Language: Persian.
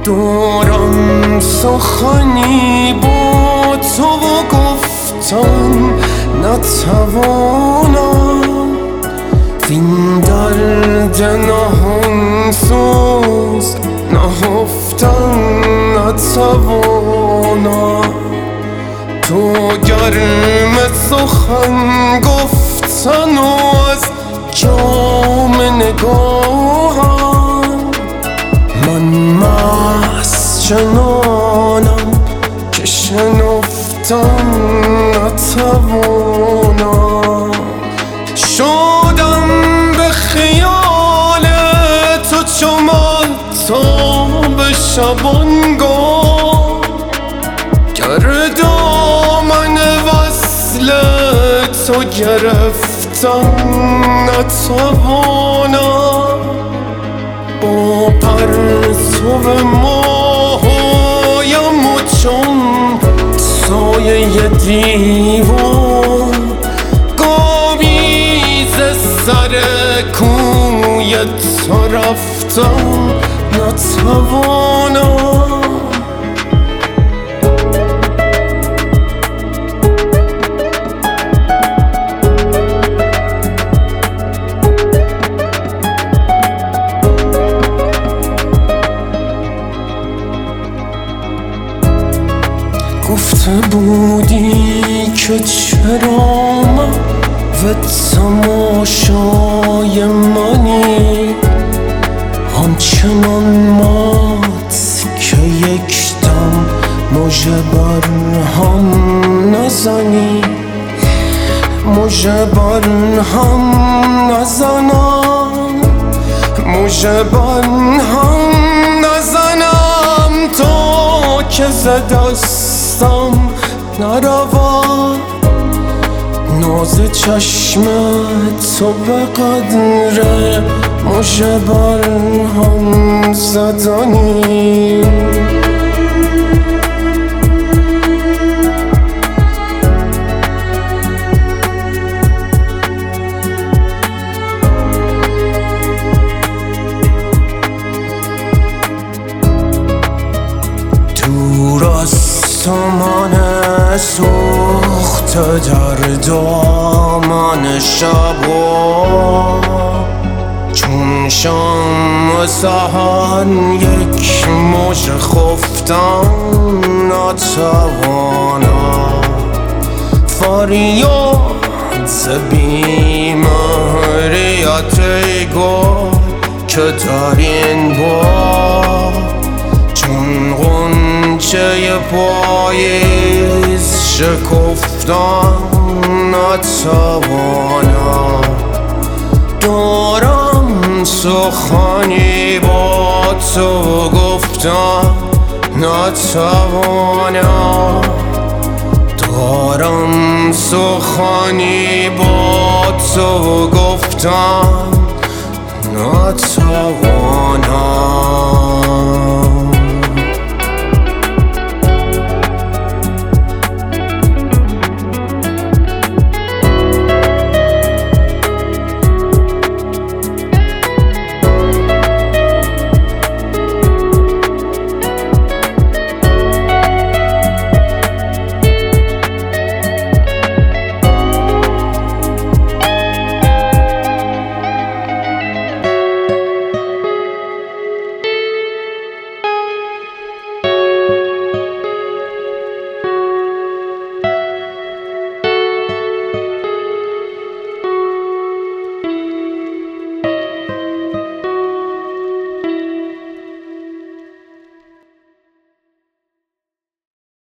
دارم سخنی با تو و گفتن نتوانم، وین درد نهان سوز نهفتن نتوانم. تو گرم سخن گفتن و از جام نگاهم، من مست چنانم که شنفتن نتوانم. شدم به خیال تو چو مهتاب شبانگاه، گر دامن وصل تو گرفتن نتوانم. با پرتو ماهایم و چون سایه دیوار، گامی ز سر کوی تو رفتن نتوانم. گفته بودی که چرا من و تماشای منی، همچنان مات که یک دم مژه بر هم نزنی، مژه بر هم نزنم، مژه بر هم نزنم تا که ز دستم نرود ناز چشم تو به قدر مژه بر هم زدنی. دور از تو من سوخته در دامن شبا، چون شام سحر یک مژه خفتن نتوانم. فریاد ز بی‌مهریت ای گل که در این باغ، چون غنچه پاییز شکفتن نتوانم. دارم سخنی با تو گفتن نتوانم، دارم سخنی با تو گفتن نتوانم.